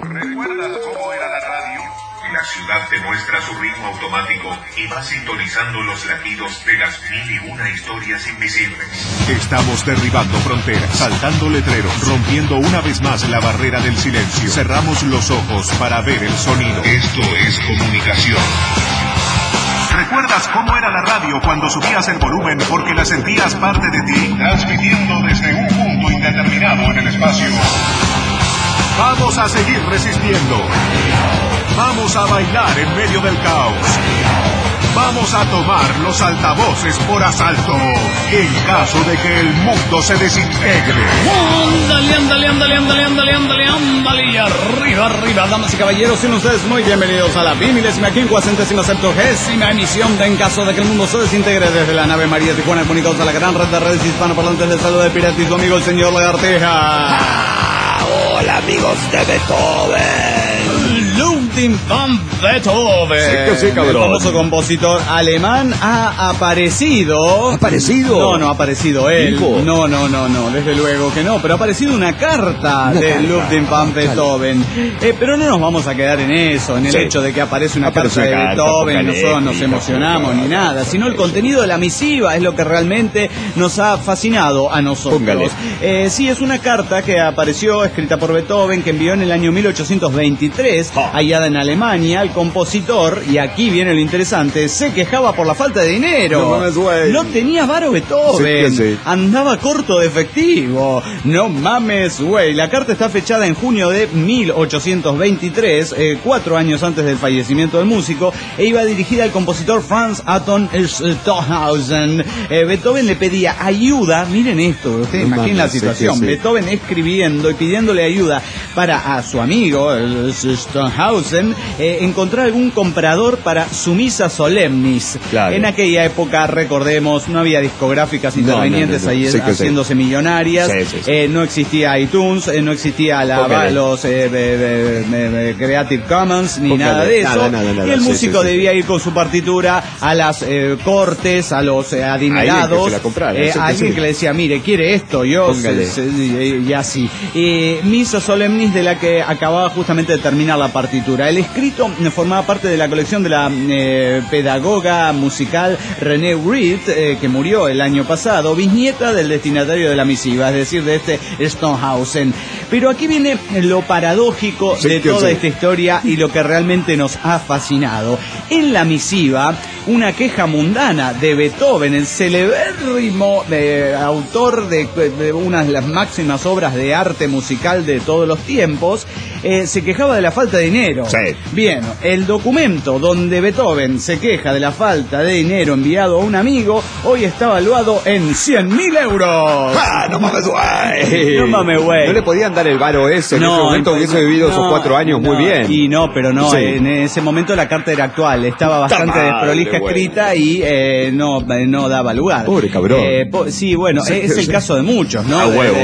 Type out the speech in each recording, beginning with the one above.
¿Recuerdas cómo era la radio? La ciudad te muestra su ritmo automático y va sintonizando los latidos de las 1001 historias invisibles. Estamos derribando fronteras, saltando letreros, rompiendo una vez más la barrera del silencio. Cerramos los ojos para ver el sonido. Esto es comunicación. ¿Recuerdas cómo era la radio cuando subías el volumen porque la sentías parte de ti? Transmitiendo desde un punto indeterminado en el espacio. Vamos a seguir resistiendo. Vamos a bailar en medio del caos. Vamos a tomar los altavoces por asalto en caso de que el mundo se desintegre. Ándale, y arriba, damas y caballeros, sean ustedes muy bienvenidos a la 1570ª emisión de En caso de que el mundo se desintegre desde la nave María Tijuana, comunicados a la gran red de redes hispanoparlantes de salud de Pirata y su amigo el señor Lagartija. Hola amigos de Beethoven. Ludwig van Beethoven. Sí, cabrón. El famoso compositor alemán ha aparecido. ¿Aparecido? No ha aparecido él. ¿Dijo? No, desde luego que no. Pero ha aparecido una carta de Ludwig van Beethoven. Pero no nos vamos a quedar en eso, en el hecho de que aparece una carta de Beethoven y nosotros nos emocionamos ni nada, sino el contenido de la misiva es lo que realmente nos ha fascinado a nosotros. Sí, es una carta que apareció escrita por Beethoven, que envió en el año 1823 allá en Alemania. El compositor, y aquí viene lo interesante, se quejaba por la falta de dinero. No tenía varo Beethoven, andaba corto de efectivo. No mames, güey. La carta está fechada en junio de 1823, 4 años antes del fallecimiento del músico, e iba dirigida al compositor Franz Anton Stockhausen. Beethoven le pedía ayuda. Miren esto, ustedes imaginen la situación. Beethoven escribiendo y pidiéndole ayuda para a su amigo Stockhausen encontrar algún comprador para su misa solemnis. En aquella época, recordemos, no había discográficas intervinientes ahí haciéndose millonarias. No existía iTunes, no existía los Creative Commons ni nada de eso. Y el músico debía ir con su partitura a las cortes, a los adinerados, a alguien que le decía, mire, quiere esto, yo y así. Misa solemnis, de la que acababa justamente de terminar la partitura. El escrito formaba parte de la colección de la pedagoga musical René Reed, que murió el año pasado, bisnieta del destinatario de la misiva, es decir, de este Stockhausen. Pero aquí viene lo paradójico de toda esta historia y lo que realmente nos ha fascinado. En la misiva, una queja mundana de Beethoven, el celebérrimo autor de una de las máximas obras de arte musical de todos los tiempos, se quejaba de la falta de dinero. Bien, el documento donde Beethoven se queja de la falta de dinero enviado a un amigo, hoy está valuado en 100.000 euros. No mames, güey. No mames, güey. No le podían dar el varo ese en ese momento, hubiese vivido esos 4 años muy bien. Y pero en ese momento la carta era actual, estaba bastante desprolija escrita y no daba lugar. Pobre cabrón. Sí, bueno, es el caso de muchos, ¿no?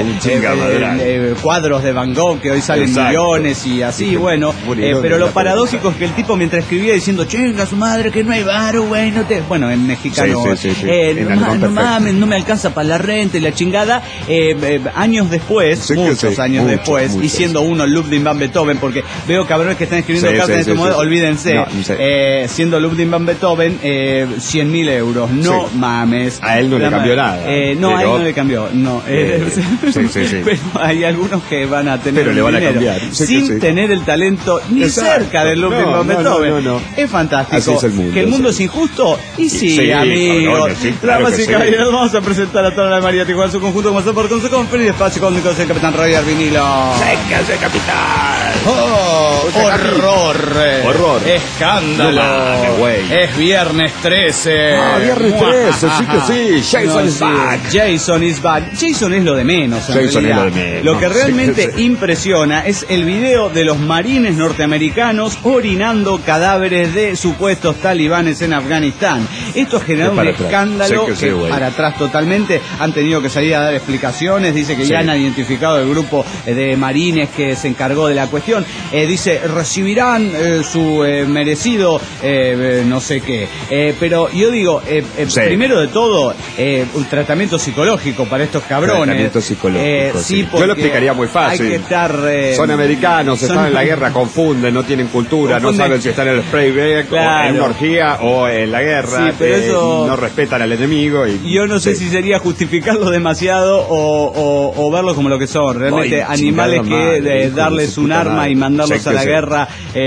Cuadros de Van Gogh que hoy salen millones y así, bueno. Pero lo paradójico es que el tipo, mientras escribía diciendo, chinga su madre que no hay varo, güey, bueno, en mexicano, no mames, no me alcanza para la renta y la chingada. Años después, muchos años después, y siendo uno Ludwig van Beethoven, porque veo cabrones que están escribiendo cartas en este momento, olvídense, siendo Ludwig van Beethoven, 100.000 euros, no mames. A él no le cambió nada. A él no le cambió, no. Pero hay algunos que van a tener pero le van a cambiar. Sin tener el talento ni cerca de Ludwig van Beethoven. Es fantástico. Así es el mundo. ¿Que el mundo es injusto? Y sí, amigos. Damas y caballeros, vamos a presentar a toda la María Tijuana en su conjunto, como por con su conferencia de espacio con el Capitán Roger Vinilo. ¡Sécase, capitán! ¡Horror! ¡Escándalo! Es viernes 13. Viernes 13, sí que sí. Jason is back. Jason is back. Jason es lo de menos, en realidad. Lo que realmente impresiona es el video de los marines norteamericanos orinando cadáveres de supuestos talibanes en Afganistán. Esto ha generado un escándalo que para atrás totalmente. Han tenido que salir a dar explicaciones. Dice que ya han identificado el grupo de marines que se encargó de la cuestión. Dice, recibirán su merecido no sé qué. Pero yo digo, primero de todo, un tratamiento psicológico para estos cabrones. Tratamiento psicológico, sí. Yo lo explicaría muy fácil. Hay que estar... son americanos, están en la guerra, confunden, no tienen cultura, no saben si están en el spray break, o en una orgía, o en la guerra. Sí, pero eso... no respetan al enemigo. Y yo no sé si sería justificarlo demasiado o verlo como lo que son. Realmente animales que darles un arma y mandarlos a la guerra.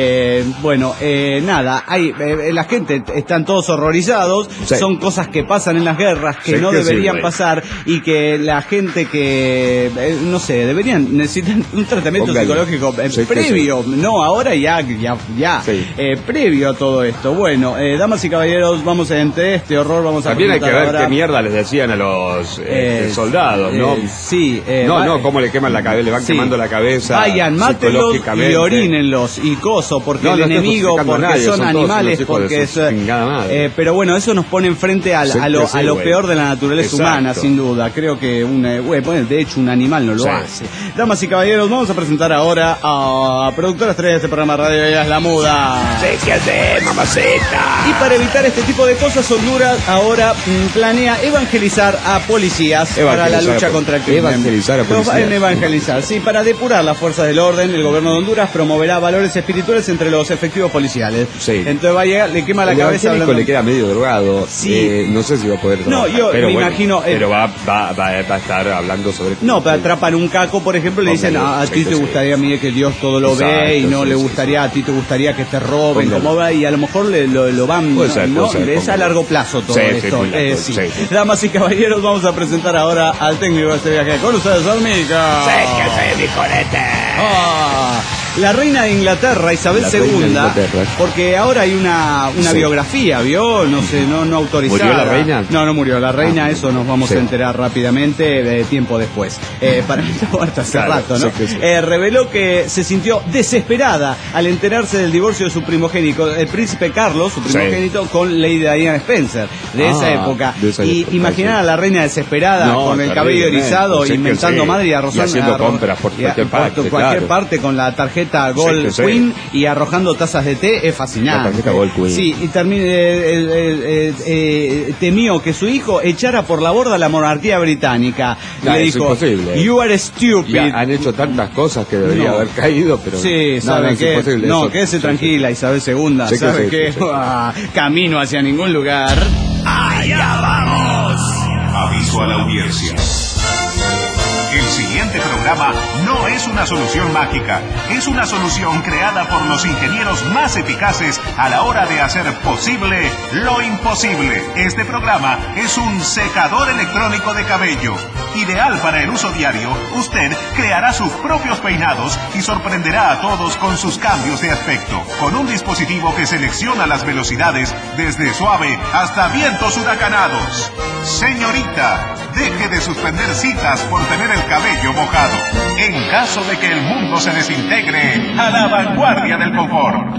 Nada, la gente están todos horrorizados. Son cosas que pasan en las guerras que no deberían pasar, y que la gente que necesitan un tratamiento psicológico previo, no ahora, ya previo a todo esto. Bueno, damas y caballeros, vamos entre este horror, vamos a también hay que ver ahora qué mierda les decían a los soldados, ¿no? Cómo le queman la cabeza, le van quemando la cabeza. Vayan, mátenlos y orínenlos y porque el enemigo, porque son animales, porque pero bueno, eso nos pone enfrente a lo peor de la naturaleza humana, sin duda. Creo que de hecho un animal no lo hace. Damas y caballeros, vamos a presentar ahora a productora estrella de este programa Radio. Ella es La Muda. ¿Qué hace, mamacita? Y para evitar este tipo de cosas, Honduras ahora planea evangelizar a policías para la lucha contra el crimen. Evangelizar a policías. Sí, para depurar las fuerzas del orden, el gobierno de Honduras promoverá valores espirituales entre los efectivos policiales. Entonces va a llegar, le quema la cabeza hablando. Le queda medio drogado. No sé si va a poder trabajar. No, yo me imagino. Pero va a estar hablando sobre. No, pero atrapan un caco, por ejemplo, le dicen, a ti te gustaría, mire que Dios todo lo ve, y no le gustaría, a ti te gustaría que te roben, como va, y a lo mejor lo van, es a largo plazo todo esto. Damas y caballeros, vamos a presentar ahora al técnico de este viaje. Con ustedes, Almica. La reina de Inglaterra, Isabel II, porque ahora hay una biografía, ¿vio? No sé, no autorizada. ¿Murió la reina? No murió la reina, eso nos vamos a enterar rápidamente, tiempo después. Para mí está muerta hace rato, ¿no? Reveló que se sintió desesperada al enterarse del divorcio de su primogénito, el príncipe Carlos, su primogénito, con Lady Diana Spencer, de esa época. Imaginar a la reina desesperada, con el cabello erizado, inventando madre y arrojando... Y haciendo compras por cualquier parte, con la tarjeta Gold Queen y arrojando tazas de té, es fascinante. La tarjeta Gold Queen. Sí, y temió que su hijo echara por la borda la monarquía británica. Le dijo, you are stupid. Han hecho tantas cosas que debería haber caído, pero ¿sabe qué? Quédese tranquila, Isabel II. ¿Sabe qué? Camino hacia ningún lugar. ¡Allá vamos! Aviso a la audiencia. El siguiente programa no es una solución mágica, es una solución creada por los ingenieros más eficaces a la hora de hacer posible lo imposible. Este programa es un secador electrónico de cabello. Ideal para el uso diario, usted creará sus propios peinados y sorprenderá a todos con sus cambios de aspecto. Con un dispositivo que selecciona las velocidades desde suave hasta vientos huracanados. Señorita, deje de suspender citas por tener el cabello mojado. En caso de que el mundo se desintegre, a la vanguardia del confort.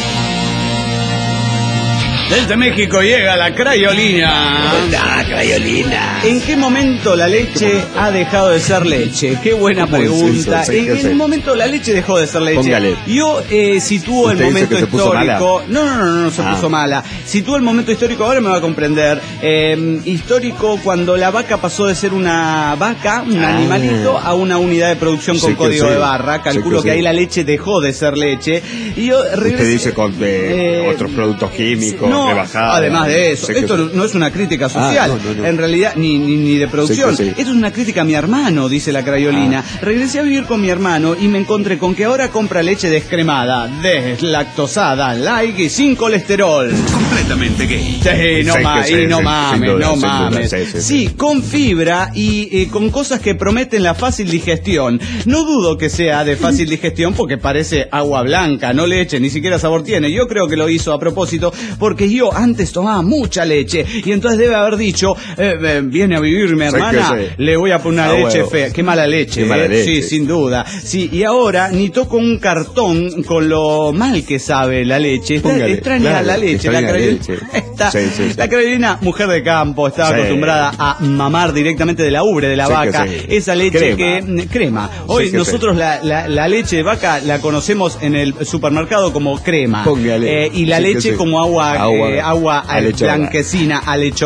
Desde México llega la crayolina. ¿En qué momento la leche ha dejado de ser leche? Qué buena pregunta. ¿En qué momento la leche dejó de ser leche? Póngale. Yo sitúo el momento histórico. No se puso mala. Sitúo el momento histórico, ahora me va a comprender. Histórico cuando la vaca pasó de ser una vaca, un animalito, a una unidad de producción con código de barra. Calculo que ahí la leche dejó de ser leche. Y yo usted dice con otros productos químicos. Además de eso, esto no es una crítica social, en realidad, ni de producción. Esto es una crítica a mi hermano, dice la crayolina. Regresé a vivir con mi hermano y me encontré con que ahora compra leche descremada, deslactosada, light y sin colesterol. Completamente gay. No mames. Sí, con fibra y con cosas que prometen la fácil digestión. No dudo que sea de fácil digestión porque parece agua blanca, no leche, ni siquiera sabor tiene. Yo creo que lo hizo a propósito porque tío antes tomaba mucha leche y entonces debe haber dicho, viene a vivir mi hermana, le voy a poner una leche fea. Qué mala leche. Sí, sin duda. Sí, y ahora ni toco un cartón con lo mal que sabe la leche. Extraña la leche. La Carolina, mujer de campo, estaba acostumbrada a mamar directamente de la ubre de la vaca. Esa leche crema. Hoy nosotros la leche de vaca la conocemos en el supermercado como crema. Y la leche como agua blanquecina,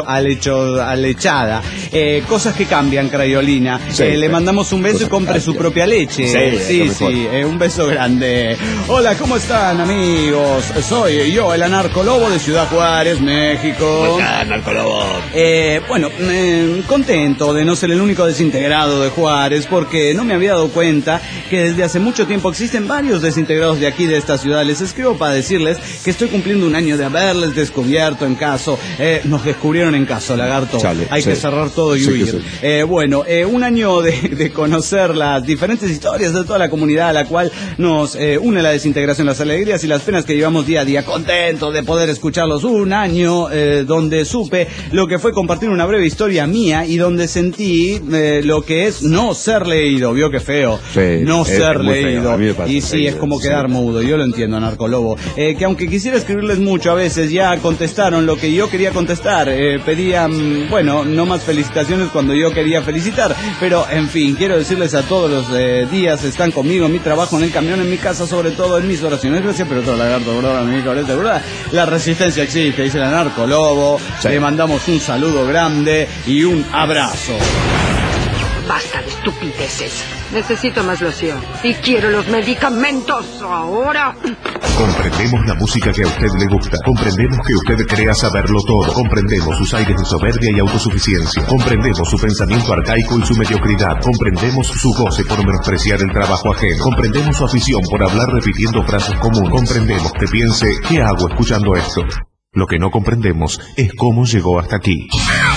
alechada. Cosas que cambian, Crayolina. Le mandamos un beso y compre su propia leche. Sí, un beso grande. Hola, ¿cómo están, amigos? Soy yo, el Anarcolobo de Ciudad Juárez, México. ¿Cómo está, Anarcolobo? Bueno, contento de no ser el único desintegrado de Juárez, porque no me había dado cuenta que desde hace mucho tiempo existen varios desintegrados de aquí, de esta ciudad. Les escribo para decirles que estoy cumpliendo un año de haberles descubierto en caso. Nos descubrieron en caso, lagarto. Hay que cerrar todo y huir. Bueno, un año de conocer las diferentes historias de toda la comunidad a la cual nos une la desintegración, las alegrías y las penas que llevamos día a día. Contento de poder escucharlos. Un año donde supe lo que fue compartir una breve historia mía y donde sentí lo que es no ser leído. Vio que feo. No ser leído. Y sí, es como quedar mudo. Yo lo entiendo, Anarcolobo. Que aunque quisiera escribirles mucho, a veces ya contestaron lo que yo quería contestar. Pedían, bueno, no más felicitaciones cuando yo quería felicitar. Pero, en fin, quiero decirles a todos los días, están conmigo en mi trabajo, en el camión, en mi casa, sobre todo en mis oraciones. Gracias, pero todo lagarto, brother, mi cabrete, ¿verdad? La resistencia existe, dice el Anarcolobo. Le mandamos un saludo grande y un abrazo. Basta de estupideces. Necesito más loción. Y quiero los medicamentos ahora. Comprendemos la música que a usted le gusta. Comprendemos que usted crea saberlo todo. Comprendemos sus aires de soberbia y autosuficiencia. Comprendemos su pensamiento arcaico y su mediocridad. Comprendemos su goce por menospreciar el trabajo ajeno. Comprendemos su afición por hablar repitiendo frases comunes. Comprendemos que piense, ¿qué hago escuchando esto? Lo que no comprendemos es cómo llegó hasta aquí.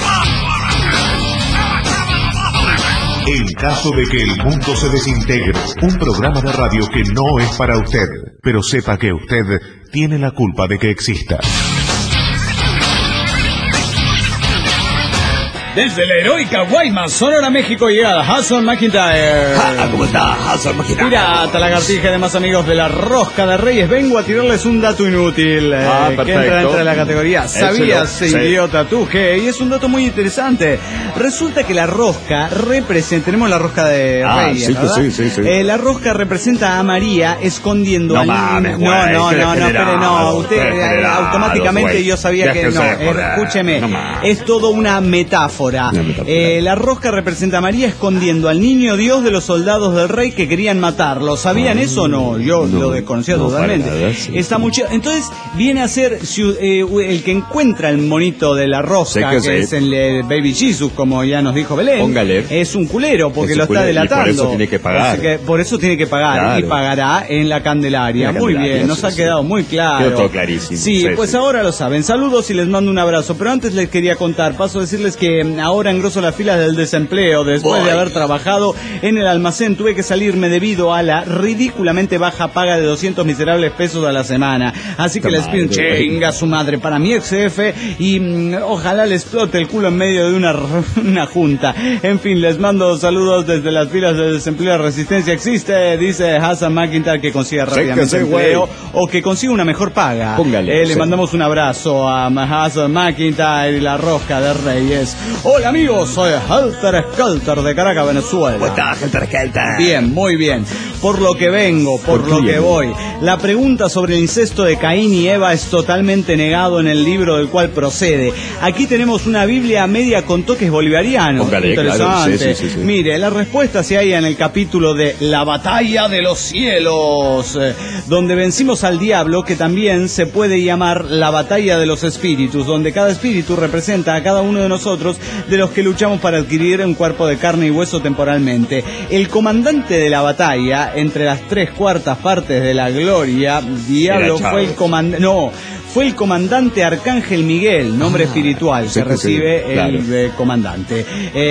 En caso de que el mundo se desintegre, un programa de radio que no es para usted, pero sepa que usted tiene la culpa de que exista. Desde la heroica Guaymas, Sonora, México, llega Hudson McIntyre. ¿Cómo está, Hudson McIntyre? Pirata, lagartija y demás amigos de la Rosca de Reyes. Vengo a tirarles un dato inútil que entra dentro de la categoría ¿Sabías, idiota tú? Y es un dato muy interesante. Resulta que la rosca representa... Tenemos la rosca de Reyes, ¿verdad? Sí. La rosca representa a María escondiendo al niño. No. Usted automáticamente yo sabía que no. Escúcheme, es todo una metáfora. La rosca representa a María escondiendo al niño Dios de los soldados del rey que querían matarlo. ¿Sabían eso o no? Yo lo desconocía totalmente. Está mucho. Entonces viene a ser el que encuentra el monito de la rosca, que es el Baby Jesus, como ya nos dijo Belén. Póngale. Es un culero porque lo está delatando. Y por eso tiene que pagar. Por eso tiene que pagar. Claro. Y pagará en la Candelaria. Muy bien, nos ha quedado muy claro. Quedó todo clarísimo. Sí, pues ahora lo saben. Saludos y les mando un abrazo. Pero antes les quería contar, paso a decirles que ahora engroso las filas del desempleo. Después de haber trabajado en el almacén, tuve que salirme debido a la ridículamente baja paga de 200 miserables pesos a la semana. Así que les pido chinga su madre para mi ex jefe y ojalá le explote el culo en medio de una junta. En fin, les mando saludos desde las filas del desempleo. Resistencia existe, dice Hudson McIntyre, que consiga rápidamente empleo o que consiga una mejor paga. Le mandamos un abrazo a Hudson McIntyre y la Rosca de Reyes. Hola amigos, soy Helter Skelter de Caracas, Venezuela. ¿Cómo estás, Helter Skelter? Bien, muy bien. Por lo que vengo, por lo que voy. La pregunta sobre el incesto de Caín y Eva es totalmente negado en el libro del cual procede. Aquí tenemos una Biblia media con toques bolivarianos. Interesante. Claro. Sí. Mire, la respuesta se halla en el capítulo de La Batalla de los Cielos, donde vencimos al diablo, que también se puede llamar la Batalla de los Espíritus, donde cada espíritu representa a cada uno de nosotros, de los que luchamos para adquirir un cuerpo de carne y hueso temporalmente. El comandante de la batalla, entre las 3/4 partes de la gloria, diablo fue el comandante Arcángel Miguel, nombre espiritual que recibe el comandante.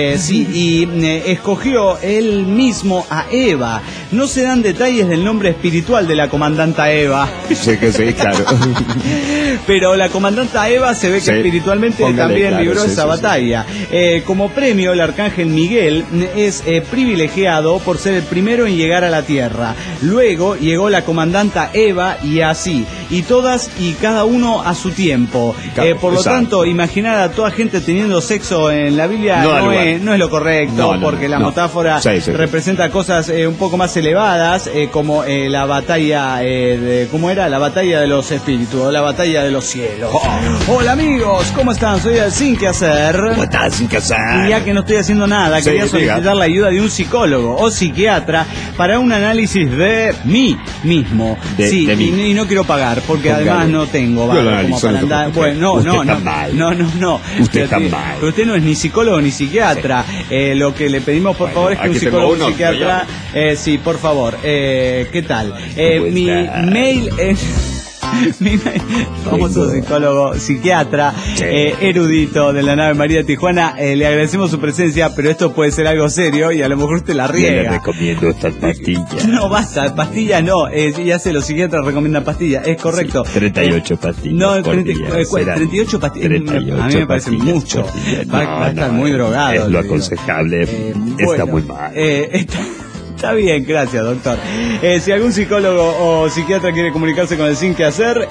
Escogió él mismo a Eva. No se dan detalles del nombre espiritual de la comandanta Eva. Sí, claro. Pero la comandanta Eva se ve que espiritualmente también libró esa batalla. Como premio, el arcángel Miguel es privilegiado por ser el primero en llegar a la Tierra. Luego llegó la comandanta Eva y así. Y todas y cada uno a su tiempo. Por lo tanto, imaginar a toda gente teniendo sexo en la Biblia no es lo correcto, porque la metáfora representa cosas un poco más elevadas, como la batalla ¿cómo era? La batalla de los espíritus, o la batalla de los cielos. Hola amigos, ¿cómo están? Soy el Sin Que Hacer. ¿Cómo estás, Sin Que Hacer? Y ya que no estoy haciendo nada, quería solicitar la ayuda de un psicólogo o psiquiatra para un análisis de mí mismo. De mí. Y no quiero pagar, porque además no tengo como para andar. Bueno, no. Usted está mal. Pero usted no es ni psicólogo ni psiquiatra. Lo que le pedimos, por favor, es que un psicólogo o psiquiatra... sí, por favor. ¿Qué tal? Mi mail es... famoso psicólogo, psiquiatra, erudito de la nave María de Tijuana. Le agradecemos su presencia, pero esto puede ser algo serio y a lo mejor usted la riega. Le recomiendo estas pastillas. No, basta, pastillas no. Ya sé, los psiquiatras recomiendan pastillas, es correcto. 38 pastillas. No, 38 pastillas. A mí me parece mucho. Va a estar muy drogado. Es lo aconsejable. Está muy mal. Está bien, gracias, doctor. Si algún psicólogo o psiquiatra quiere comunicarse con el Sin Que Hacer,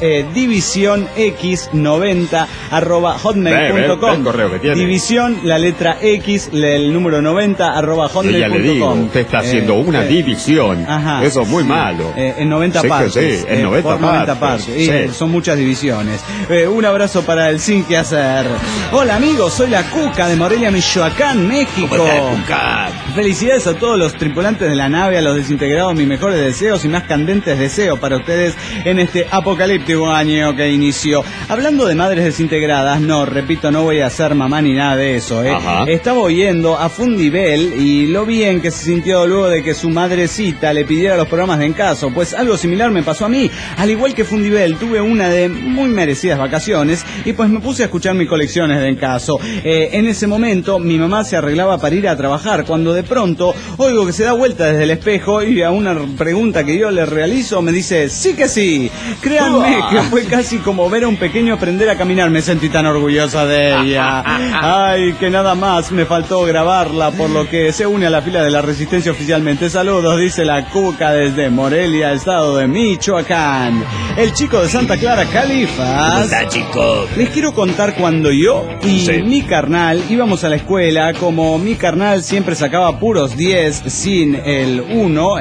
divisionx90@hotmail.com. División, la letra X, el número 90@hotmail.com. Ya le digo, usted está haciendo una división. Ajá, eso es muy malo. En 90 partes. Sí, en 90 partes. Y son muchas divisiones. Un abrazo para el Sin Que Hacer. Hola amigos, soy la Cuca de Morelia, Michoacán, México. ¿Cómo está, Cuca? Felicidades a todos los tripulantes de la nave, a los desintegrados, mis mejores deseos y más candentes deseos para ustedes en este apocalíptico año que inició. Hablando de madres desintegradas, no voy a ser mamá ni nada de eso, Estaba oyendo a Fundibel y lo bien que se sintió luego de que su madrecita le pidiera los programas de En Caso, pues algo similar me pasó a mí. Al igual que Fundibel, tuve una de muy merecidas vacaciones y pues me puse a escuchar mis colecciones de En Caso. En ese momento mi mamá se arreglaba para ir a trabajar, cuando de pronto oigo que se da vuelta desde el espejo y a una pregunta que yo le realizo me dice, sí que sí. Créanme que fue casi como ver a un pequeño aprender a caminar. Me sentí tan orgullosa de ella. Ay, que nada más me faltó grabarla, por lo que se une a la fila de la resistencia oficialmente. Saludos, dice la Cuca desde Morelia, estado de Michoacán. El chico de Santa Clara, Califas. Hola, chico. Les quiero contar cuando yo y mi carnal íbamos a la escuela. Como mi carnal siempre sacaba puros 10 sin el 1,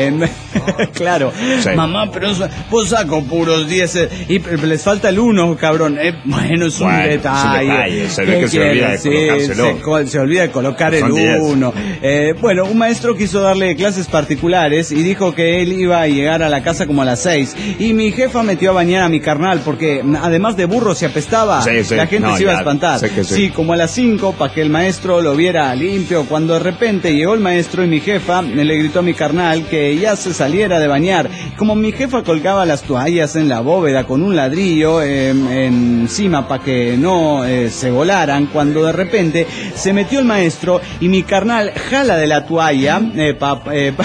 claro, mamá, pero vos saco puros 10 y les falta el 1, cabrón. Bueno, es un detalle. Se ve que se olvida de colocárselo. Se olvida de colocar el 1. Bueno, un maestro quiso darle clases particulares y dijo que él iba a llegar a la casa como a las 6. Y mi jefa metió a bañar a mi carnal porque además de burro se apestaba. La gente se iba a espantar. Sí, como a las 5 para que el maestro lo viera limpio. Cuando de repente llegó el maestro y mi jefa le gritó a mi carnal que ya se saliera de bañar. Como mi jefa colgaba las toallas en la bóveda con un ladrillo encima para que no se volaran, cuando de repente se metió el maestro y mi carnal jala de la toalla para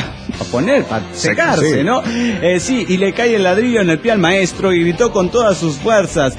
secarse, ¿no? Sí, y le cae el ladrillo en el pie al maestro y gritó con todas sus fuerzas,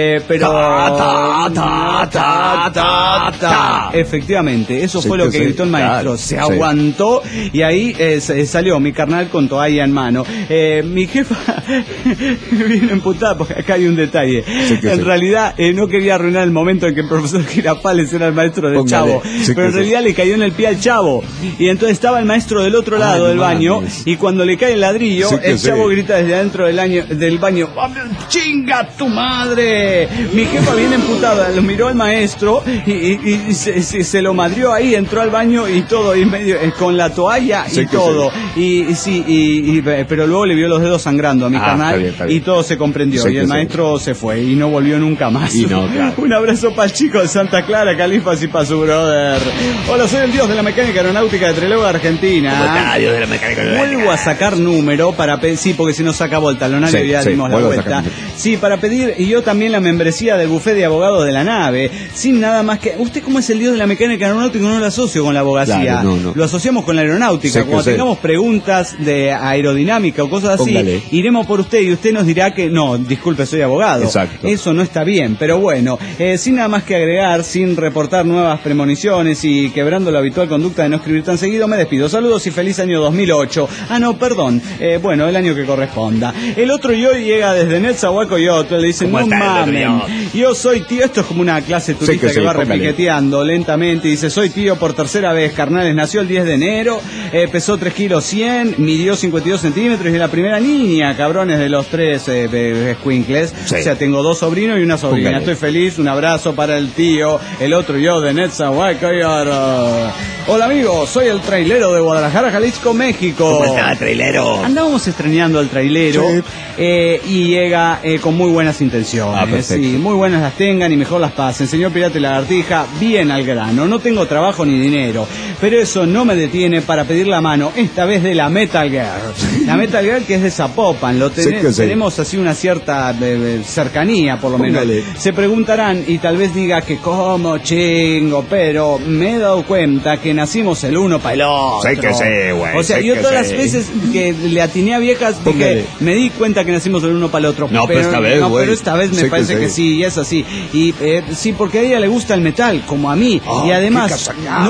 efectivamente, eso fue lo que gritó el maestro. Se aguantó y ahí salió mi carnal con toalla en mano. Mi jefa viene emputada porque acá hay un detalle. En realidad no quería arruinar el momento en que el profesor Girafales era el maestro del chavo, pero en realidad le cayó en el pie al chavo y entonces estaba el maestro del otro lado del baño y cuando le cae el ladrillo el chavo grita desde adentro del baño, ¡chinga tu madre! Mi jefa viene emputada, lo miró al maestro y se lo madrió ahí, entró al baño y todo, y medio con la toalla y todo. Pero luego le vio los dedos sangrando a mi canal está bien. Y todo se comprendió y el maestro se fue y no volvió nunca más. Un abrazo para el chico de Santa Clara, Califas, y para su brother. Hola, soy el dios de la mecánica aeronáutica de Trelew, Argentina. ¿Cómo está, dios de la mecánica vuelvo a sacar número para pedir, sí, porque si no saca vuelta, Lonario ya dimos la vuelta. Sí, para pedir, y yo también la membresía del bufete de abogados de la nave, sin nada más que... ¿Usted cómo es el dios de la mecánica aeronáutica? No lo asocio con la abogacía, claro, no. Lo asociamos con la aeronáutica. Cuando tengamos preguntas de aerodinámica o cosas así, iremos por usted y usted nos dirá que no, disculpe, soy abogado. Exacto. Eso no está bien, pero bueno, sin nada más que agregar, sin reportar nuevas premoniciones y quebrando la habitual conducta de no escribir tan seguido, me despido. Saludos y feliz año 2008. Ah, no, perdón. Bueno, el año que corresponda. El otro yo llega desde Netzahualcoyotl, le dicen, no mamen, yo soy tío, esto es como una clase turista que va repiqueteando lentamente, dice, soy tío por tercera vez, carnales, nació el 10 de enero, pesó 3 kilos 100, midió 52 centímetros y es la primera niña, cabrones, de los 3 escuincles, o sea, tengo 2 sobrinos y una sobrina, estoy feliz, un abrazo para el tío, el otro yo de Netzahualcoyotl. Hola amigos, soy el trailero de Guadalajara, Jalisco, México. ¿Cómo está, trailero? Andábamos estreñando al trailero y llega con muy buenas intenciones. Sí, muy buenas las tengan y mejor las pasen. Señor Pirata y Lagartija, bien al grano. No tengo trabajo ni dinero, pero eso no me detiene para pedir la mano, esta vez de la Metal Girl. La Metal Girl, que es de Zapopan, tenemos así una cierta cercanía, por lo menos. Se preguntarán y tal vez diga que como chingo, pero me he dado cuenta que nacimos el uno para el otro. Güey. O sea, yo todas las veces que le atiné a viejas dije, me di cuenta que nacimos el uno para el otro. No, pero esta vez, pero esta vez me parece que sí, y es así. Y sí, porque a ella le gusta el metal, como a mí. Y además,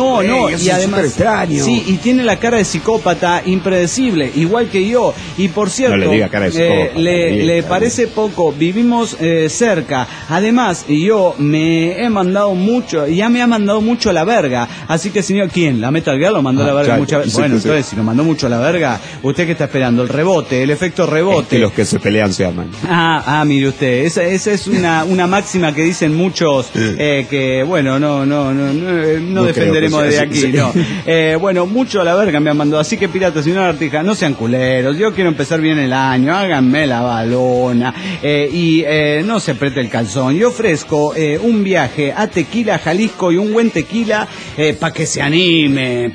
y además, extraño. Sí, y tiene la cara de psicópata impredecible, igual que yo. Y por cierto, no le diga cara de psicópata, le parece poco, vivimos cerca. Además, yo me he mandado mucho, ya me ha mandado mucho a la verga. Así que, señor, ¿quién? La Metal Girl lo mandó a la verga muchas veces. Bueno, entonces, si lo mandó mucho a la verga, ¿usted qué está esperando? El rebote, el efecto rebote. Es que los que se pelean se aman. Mire usted, esa es una máxima que dicen muchos, que, bueno, no defenderemos desde aquí, no. Bueno, mucho a la verga me han mandado, así que Pirata, señor Lagartija, no sean culeros, yo quiero empezar bien el año, háganme la balona, y no se apriete el calzón. Yo ofrezco un viaje a Tequila, Jalisco, y un buen tequila, para que se anime,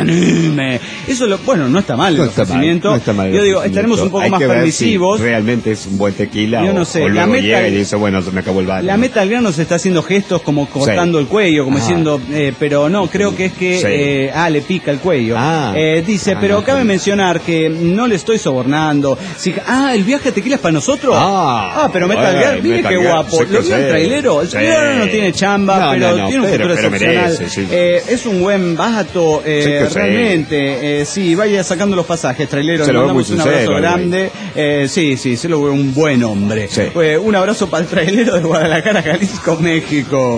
Eso no está mal el ofrecimiento. No está mal yo digo, estaremos un poco más permisivos. Si realmente es un buen tequila, yo no sé, o luego llega y dice, bueno, se me acabó el baño. La Metal Girl nos está haciendo gestos como cortando el cuello, como diciendo, pero no, creo que es que le pica el cuello. Dice, pero cabe mencionar que no le estoy sobornando. El viaje a Tequila es para nosotros. Pero Metal Girl, mire qué guapo. ¿Lo vio el trailero? El trailero no tiene chamba, pero tiene un futuro excepcional. Es un buen vato, realmente. Sí, vaya sacando los pasajes, trailero. Le mandamos un abrazo grande. Sí, se lo veo un buen hombre. Un abrazo para el trailero de Guadalajara, Jalisco, México.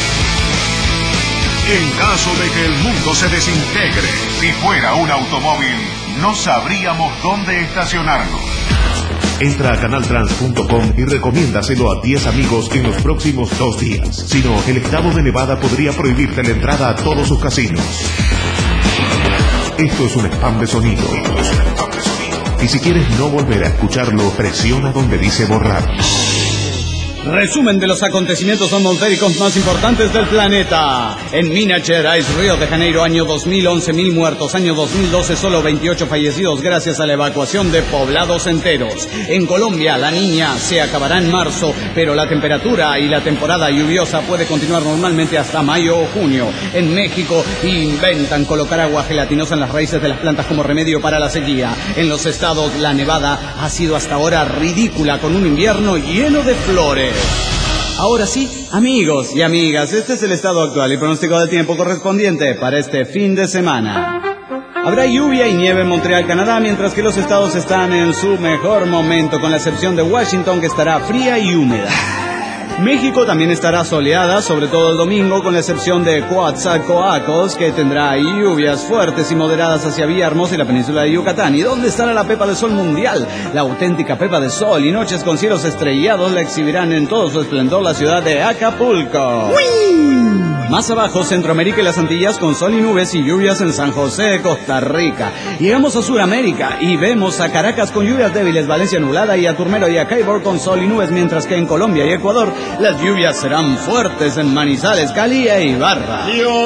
En caso de que el mundo se desintegre, si fuera un automóvil, no sabríamos dónde estacionarlo. Entra a canaltrans.com y recomiéndaselo a 10 amigos en los próximos 2 días. Si no, el estado de Nevada podría prohibirte la entrada a todos sus casinos. Esto es un spam de sonido. Y si quieres no volver a escucharlo, presiona donde dice borrar. Resumen de los acontecimientos atmosféricos más importantes del planeta. En Minas Gerais, Río de Janeiro, año 2011, 1000 muertos. Año 2012, solo 28 fallecidos gracias a la evacuación de poblados enteros. En Colombia, la Niña se acabará en marzo, pero la temperatura y la temporada lluviosa puede continuar normalmente hasta mayo o junio. En México, inventan colocar agua gelatinosa en las raíces de las plantas como remedio para la sequía. En los estados, la nevada ha sido hasta ahora ridícula, con un invierno lleno de flores. Ahora sí, amigos y amigas, este es el estado actual y pronóstico del tiempo correspondiente para este fin de semana. Habrá lluvia y nieve en Montreal, Canadá, mientras que los estados están en su mejor momento, con la excepción de Washington, que estará fría y húmeda. México también estará soleada, sobre todo el domingo, con la excepción de Coatzacoalcos, que tendrá lluvias fuertes y moderadas hacia Villahermosa y la península de Yucatán. ¿Y dónde estará la Pepa de Sol mundial? La auténtica Pepa de Sol, y noches con cielos estrellados la exhibirán en todo su esplendor la ciudad de Acapulco. ¡Uy! Más abajo, Centroamérica y las Antillas con sol y nubes y lluvias en San José de Costa Rica. Llegamos a Sudamérica y vemos a Caracas con lluvias débiles, Valencia nublada y a Turmero y a Caibor con sol y nubes, mientras que en Colombia y Ecuador las lluvias serán fuertes en Manizales, Cali e Ibarra.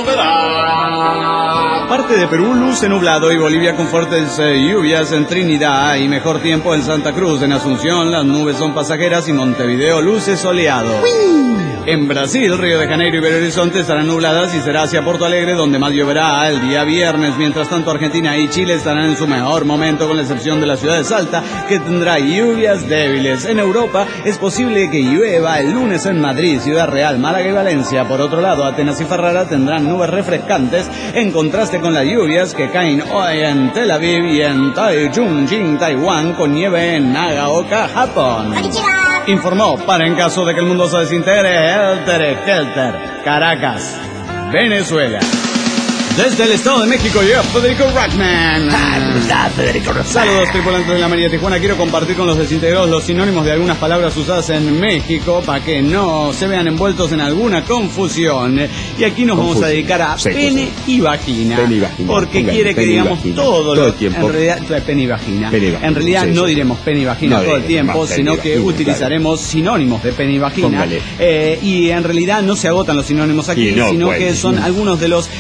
Parte de Perú luce nublado y Bolivia con fuertes lluvias en Trinidad y mejor tiempo en Santa Cruz. En Asunción las nubes son pasajeras y Montevideo luce soleado. En Brasil, Río de Janeiro y Belo Horizonte estarán nubladas y será hacia Porto Alegre donde más lloverá el día viernes. Mientras tanto, Argentina y Chile estarán en su mejor momento, con la excepción de la ciudad de Salta, que tendrá lluvias débiles. En Europa es posible que llueva el lunes en Madrid, Ciudad Real, Málaga y Valencia. Por otro lado, Atenas y Ferrara tendrán nubes refrescantes, en contraste con las lluvias que caen hoy en Tel Aviv y en Taichung, Taiwán, con nieve en Nagaoka, Japón. Informó, para en caso de que el mundo se desintegre, Helter, Caracas, Venezuela. Desde el Estado de México llega Federico Rackman. Saludos, tripulantes de la María Tijuana. Quiero compartir con los desintegrados los sinónimos de algunas palabras usadas en México para que no se vean envueltos en alguna confusión. Y aquí nos vamos a dedicar a pene y vagina. Porque quiere que digamos todo el tiempo. En realidad, pene y vagina. En realidad no diremos pene y vagina todo el tiempo, sino que utilizaremos sinónimos de pene y vagina. Y en realidad no se agotan los sinónimos aquí, sino que son algunos de los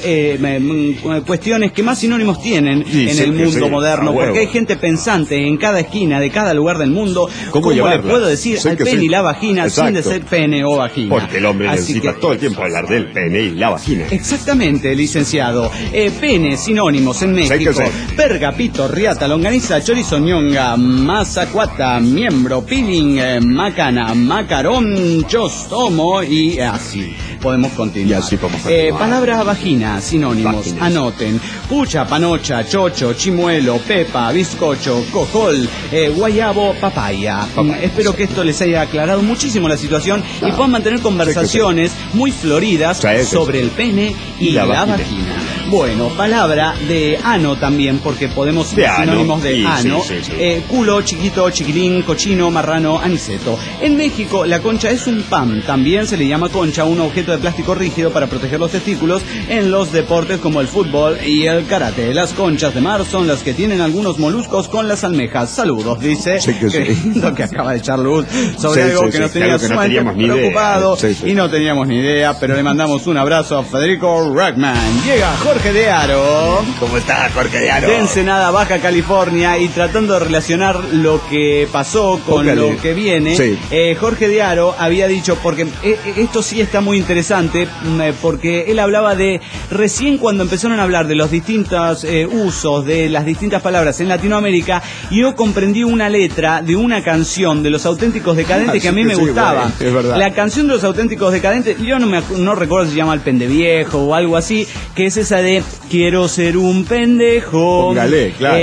cuestiones que más sinónimos tienen en el mundo moderno, porque hay gente pensante en cada esquina de cada lugar del mundo. ¿Cómo le puedo decir al pene y la vagina sin decir pene o vagina? Porque el hombre necesita todo el tiempo hablar del pene y la vagina. Exactamente, licenciado. Pene, sinónimos en México: perga, pito, riata, longaniza, chorizo, ñonga, mazacuata, miembro, piling, macana, macarón, chostomo y así podemos continuar. Palabra vagina, sinónimos, anoten: pucha, panocha, chocho, chimuelo, pepa, bizcocho, cojol, guayabo, papaya. Espero que esto les haya aclarado muchísimo la situación y puedan mantener conversaciones muy floridas sobre el pene y la vagina. Bueno, palabra de ano también, porque podemos sinónimos de ano. Culo, chiquito, chiquilín, cochino, marrano, aniceto. En México la concha es un pan. También se le llama concha un objeto de plástico rígido para proteger los testículos en los deportes como el fútbol y el karate. Las conchas de mar son las que tienen algunos moluscos con las almejas. Saludos, dice, lo que acaba de echar luz sobre algo que nos tenía sumamente preocupado y no teníamos ni idea, pero le mandamos un abrazo a Federico Rackman. Llega Jorge de Aro. ¿Cómo está, Jorge de Aro? De Ensenada, Baja California, y tratando de relacionar lo que pasó con lo que viene, Jorge de Aro había dicho, porque esto sí está muy interesante, porque él hablaba de recién cuando empezaron a hablar de los distintos usos de las distintas palabras en Latinoamérica, yo comprendí una letra de una canción de Los Auténticos Decadentes que a mí me gustaba. Es verdad. La canción de Los Auténticos Decadentes, yo no recuerdo si se llama El Pendeviejo o algo así, que es esa de quiero ser un pendejo. Póngale, claro.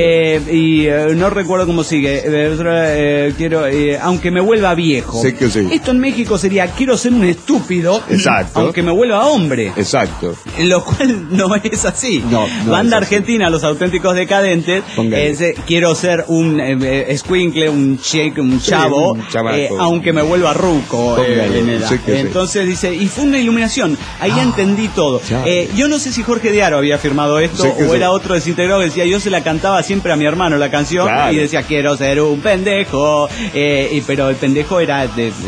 No recuerdo cómo sigue. Aunque me vuelva viejo. Esto en México sería quiero ser un estúpido. Exacto. Aunque me vuelva hombre. Exacto. Lo cual no es así. Banda argentina, Los Auténticos Decadentes. Quiero ser un escuincle, un shake, un chavo, aunque me vuelva ruco en edad. Entonces dice, y fue una iluminación. Ahí entendí todo. Yo no sé si Jorge de Aro había firmado esto o era otro desintegrado que decía, yo se la cantaba siempre a mi hermano la canción y decía quiero ser un pendejo, pero el pendejo era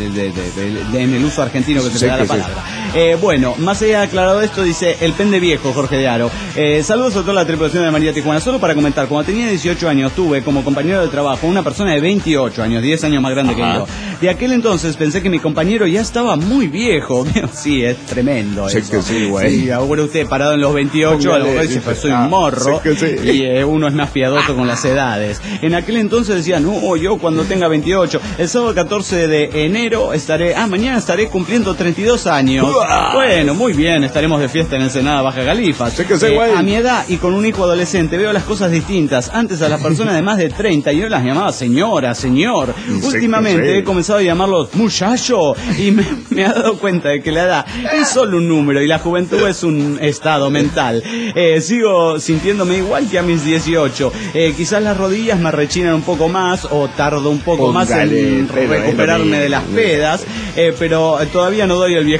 en el uso argentino que se le da la palabra. Bueno, más allá de aclarado esto, dice el pendeviejo Jorge de Aro. Saludos a toda la tripulación de María Tijuana. Solo para comentar, cuando tenía 18 años tuve como compañero de trabajo una persona de 28 años, 10 años más grande que yo. De aquel entonces pensé que mi compañero ya estaba muy viejo. Sí, es tremendo eso. Sí, ahora usted parado en los 28, a lo mejor dice, pues soy un morro, y uno es más piadoso con las edades. En aquel entonces decía, no, yo cuando tenga 28, el sábado 14 de enero mañana estaré cumpliendo 32 años. Bueno, muy bien, estaremos de fiesta en Ensenada, Baja California. A mi edad y con un hijo adolescente veo las cosas distintas. Antes a las personas de más de 30 yo las llamaba señora, señor. Últimamente he comenzado a llamarlos muchacho y me he dado cuenta de que la edad es solo un número y la juventud es un estado mental. Sigo sintiéndome igual que a mis 18. Quizás las rodillas me rechinan un poco más o tardo un poco más en recuperarme de las pedas, pero todavía no doy el viejazo. Un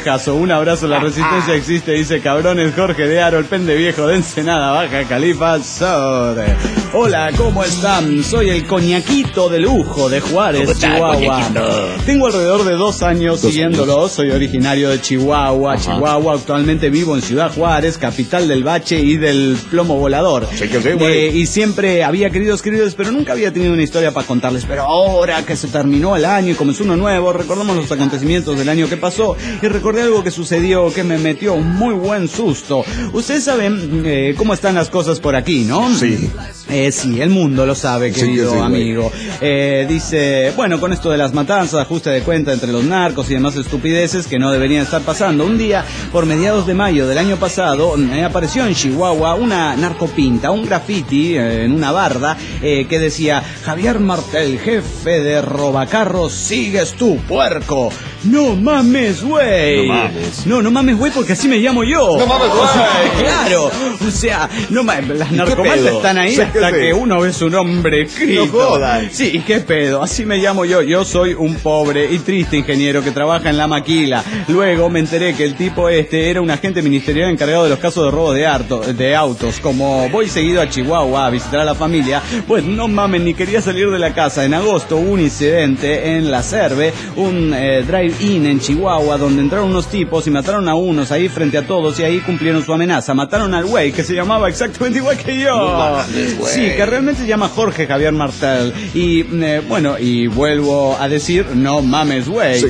Un abrazo, la resistencia existe, dice cabrones Jorge de Aro, el pende viejo de Ensenada, Baja Califa Sur. Hola, ¿cómo están? Soy el coñaquito de lujo de Juárez, Chihuahua. Tengo alrededor de 2 años siguiéndolo, soy originario de Chihuahua. Actualmente vivo en Ciudad Juárez, capital del bache y del plomo volador. Y siempre había querido escribirles, pero nunca había tenido una historia para contarles. Pero ahora que se terminó el año y comenzó uno nuevo, recordamos los acontecimientos del año que pasó y recordé algo que sucedió que me metió un muy buen susto. Ustedes saben cómo están las cosas por aquí, ¿no? Sí. Sí, el mundo lo sabe, querido amigo. Dice, bueno, con esto de las matanzas, ajuste de cuenta entre los narcos y demás estupideces que no deberían estar pasando. Un día, por mediados de mayo del año pasado, apareció en Chihuahua una narcopinta, un graffiti en una barda que decía: Javier Martel, jefe de robacarros, sigues tú, puerco. No mames, güey. No mames, güey, porque así me llamo yo. No mames, güey. Claro, o sea, no mames, las narcomantas están ahí hasta que uno ve su nombre escrito. No jodan. Sí, qué pedo, así me llamo yo. Yo soy un pobre y triste ingeniero que trabaja en la maquila. Luego me enteré que el tipo era un agente ministerial encargado de los casos de robo de autos. Como voy seguido a Chihuahua a visitar a la familia, pues no mames, ni quería salir de la casa. En agosto hubo un incidente en La Cerve, un drive-in en Chihuahua, donde entraron unos tipos y mataron a unos ahí frente a todos, y ahí cumplieron su amenaza. Mataron al güey que se llamaba exactamente igual que yo. No mames, güey. Sí, que realmente se llama Jorge Javier Martel. Y bueno, y vuelvo a decir, no mames, güey.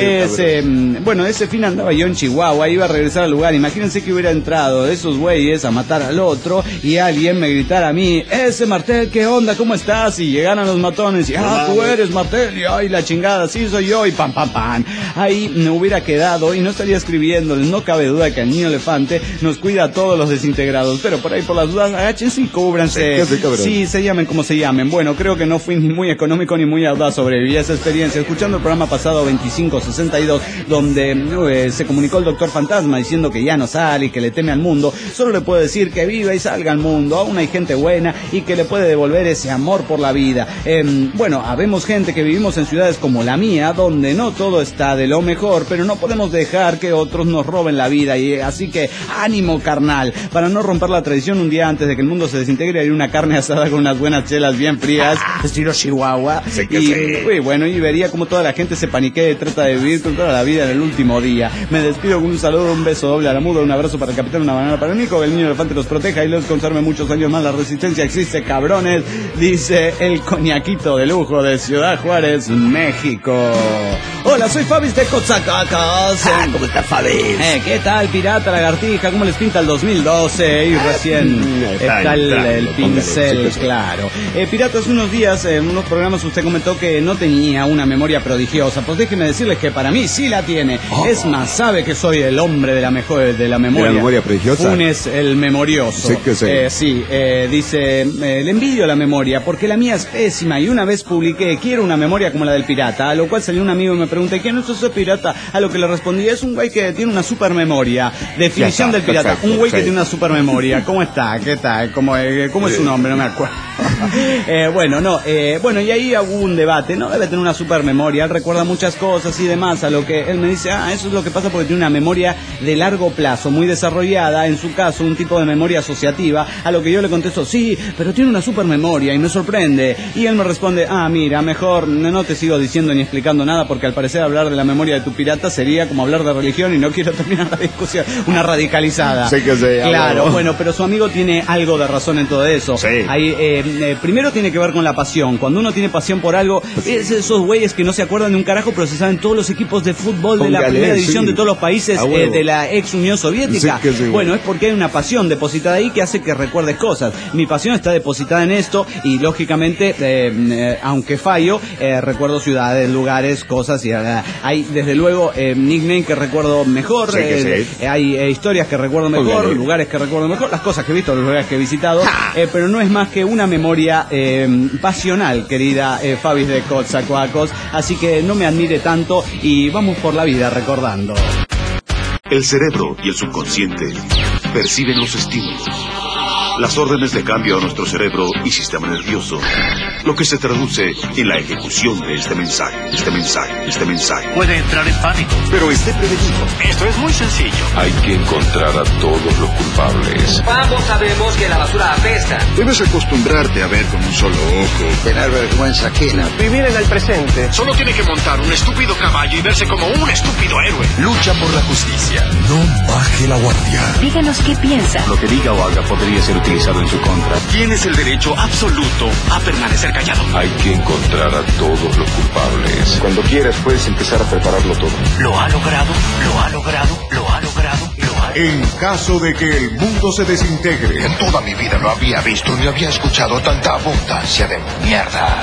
Ese fin andaba yo en Chihuahua, iba a regresar al lugar. Imagínense que hubiera entrado esos güeyes a matar al otro y alguien me gritara a mí: ese Martel, ¿qué onda? ¿Cómo estás? Y llegaran los matones y tú eres Martel, y ay, la chingada, sí soy yo, y pam. Ahí me hubiera quedado y no estaría escribiéndoles. No cabe duda que el niño elefante nos cuida a todos los desintegrados, pero por ahí por las dudas agáchense y cúbranse. Sí, se llamen como se llamen. Bueno, creo que no fui ni muy económico ni muy audaz, sobreviví a esa experiencia. Escuchando el programa pasado 2562, donde se comunicó el Doctor Fantasma diciendo que ya no sale y que le teme al mundo, solo le puedo decir que viva y salga al mundo. Aún hay gente buena y que le puede devolver ese amor por la vida. Bueno, habemos gente que vivimos en ciudades como la mía, donde no todo está de lo mejor, pero no podemos dejar que otros nos roben la vida, y así que ánimo, carnal. Para no romper la tradición, un día antes de que el mundo se desintegre, hay una carne asada con unas buenas chelas bien frías, estilo Chihuahua, y bueno, y vería como toda la gente se paniquea y trata de vivir con toda la vida en el último día. Me despido con un saludo, un beso doble a la muda, un abrazo para el capitán, una banana para el Nico, que el niño elefante los proteja y los conserve muchos años más. La resistencia existe, cabrones, dice el coñaquito de lujo de Ciudad Juárez, México. Hola, soy Fabis de Coatzacoalcos. ¿Cómo estás, Fabis? ¿Qué tal, pirata, lagartija? ¿Cómo les pinta el 2012? Y recién está el pincel, claro. Pirata, hace unos días, en unos programas usted comentó que no tenía una memoria prodigiosa. Pues déjeme decirles que para mí sí la tiene. Es más, sabe que soy el hombre de la memoria. ¿De la memoria prodigiosa? Funes el memorioso. Sí que sí. Dice, le envidio la memoria porque la mía es pésima, y una vez publiqué: quiero una memoria como la del pirata, a lo cual salió un amigo y me pregunté: ¿quién es ese pirata? A lo que le respondí: es un güey que tiene una super memoria. Definición del pirata: perfecto, un güey que tiene una super memoria. ¿Cómo está? ¿Qué tal? ¿Cómo es su nombre? No me acuerdo. Bueno, y ahí hubo un debate. No debe tener una super memoria, él recuerda muchas cosas y demás, a lo que él me dice: eso es lo que pasa porque tiene una memoria de largo plazo, muy desarrollada, en su caso un tipo de memoria asociativa. A lo que yo le contesto: sí, pero tiene una super memoria, y me sorprende. Y él me responde: mira, mejor no te sigo diciendo ni explicando nada, porque al parecer hablar de la memoria de tu pirata sería como hablar de religión, y no quiero terminar la discusión, una radicalizada. Sí que sé, claro, bueno, pero su amigo tiene algo de razón en todo eso. Sí. Primero tiene que ver con la pasión. Cuando uno tiene pasión por algo, es esos güeyes que no se acuerdan de un carajo, pero se saben todos los equipos de fútbol de la primera división de todos los países de la ex Unión Soviética. Sí, bueno, es porque hay una pasión depositada ahí que hace que recuerdes cosas. Mi pasión está depositada en esto, y lógicamente, aunque fallo, recuerdo ciudades, lugares, cosas, y hay desde luego nickname que recuerdo mejor, hay historias que recuerdo mejor, lugares que recuerdo mejor, las cosas que he visto, los lugares que he visitado, pero no es más que una memoria pasional, querida Fabis de Coatzacoalcos, así que no me admire tanto y vamos por la vida recordando. El cerebro y el subconsciente perciben los estímulos, las órdenes de cambio a nuestro cerebro y sistema nervioso lo que se traduce en la ejecución de este mensaje. Puede entrar en pánico, pero esté prevenido. Esto es muy sencillo. Hay que encontrar a todos los culpables. Vamos, sabemos que la basura apesta. Debes acostumbrarte a ver con un solo ojo. Tener vergüenza ajena. Vivir en el presente. Solo tiene que montar un estúpido caballo y verse como un estúpido héroe. Lucha por la justicia. No baje la guardia. Díganos qué piensa. Lo que diga o haga podría ser utilizado en su contra. Tienes el derecho absoluto a permanecer callado. Hay que encontrar a todos los culpables. Cuando quieras puedes empezar a prepararlo todo. Lo ha logrado. En caso de que el mundo se desintegre. En toda mi vida no había visto ni había escuchado tanta abundancia de mierda.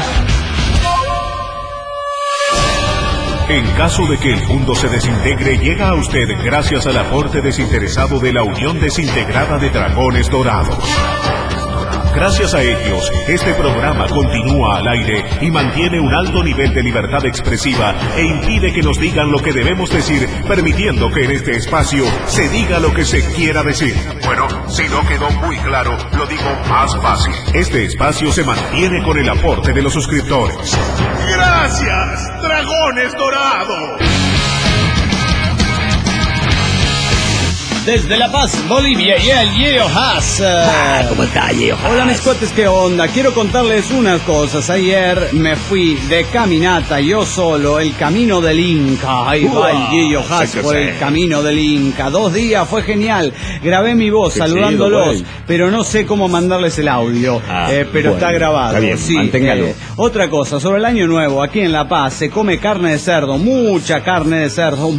En caso de que el mundo se desintegre, llega a usted gracias al aporte desinteresado de la Unión Desintegrada de Dragones Dorados. Gracias a ellos, este programa continúa al aire y mantiene un alto nivel de libertad expresiva e impide que nos digan lo que debemos decir, permitiendo que en este espacio se diga lo que se quiera decir. Bueno, si no quedó muy claro, lo digo más fácil. Este espacio se mantiene con el aporte de los suscriptores. ¡Gracias, Dragones Dorados! Desde La Paz, Bolivia, y el Yeo Haas. ¿Cómo está, Yeo Haas? Hola, mis cuates, ¿qué onda? Quiero contarles unas cosas. Ayer me fui de caminata, yo solo, el Camino del Inca. Ahí va el Yeo Haas por el Camino del Inca. 2 días, fue genial. Grabé mi voz saludándolos, pero no sé cómo mandarles el audio. Pero bueno, está grabado. Está bien, sí, manténgalo. Otra cosa, sobre el Año Nuevo, aquí en La Paz se come carne de cerdo, mucha carne de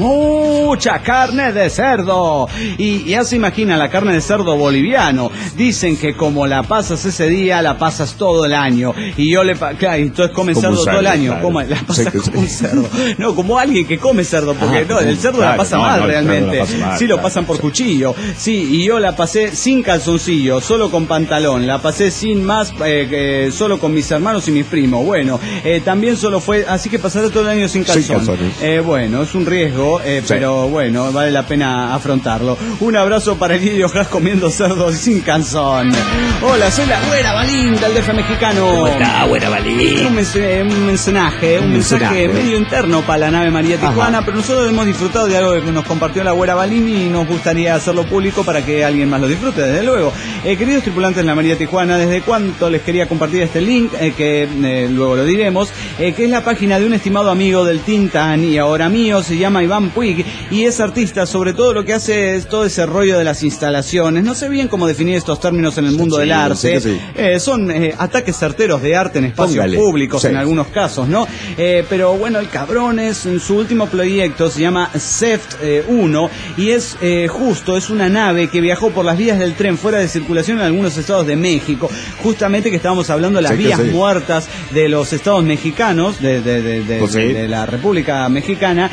cerdo. Y ya se imagina la carne de cerdo boliviano. Dicen que como la pasas ese día, la pasas todo el año. Y yo claro, entonces come cerdo todo el año. Claro. Como la pasa como un cerdo. No, como alguien que come cerdo, porque el cerdo la pasa mal realmente. Sí, lo pasan por cuchillo. Sí, y yo la pasé sin calzoncillo, solo con pantalón. La pasé sin más, solo con mis hermanos y mis primos. Bueno, también solo fue, así que pasaré todo el año sin calzón. Bueno, es un riesgo, pero bueno, vale la pena afrontarlo. Un abrazo para el Guido Haas comiendo cerdo sin calzón. Hola, soy la Güera Balín del DF mexicano. ¿Cómo está, Güera Balín? Un mensaje medio interno para la nave María Tijuana, pero nosotros hemos disfrutado de algo que nos compartió la Güera Balín y nos gustaría hacerlo público para que alguien más lo disfrute, desde luego. Queridos tripulantes de la María Tijuana, desde cuánto les quería compartir este link, que luego lo diremos, que es la página de un estimado amigo del Tintan y ahora mío, se llama Iván Puig, y es artista, sobre todo lo que hace es todo ese rollo de las instalaciones. No sé bien cómo definir estos términos en el mundo del arte. Son ataques certeros de arte en espacios públicos en algunos casos, ¿no? Pero bueno, el cabrón es, en su último proyecto se llama CEFT 1 y es es una nave que viajó por las vías del tren fuera de circulación en algunos estados de México. Justamente que estábamos hablando de las vías muertas de los estados mexicanos, de la República Mexicana.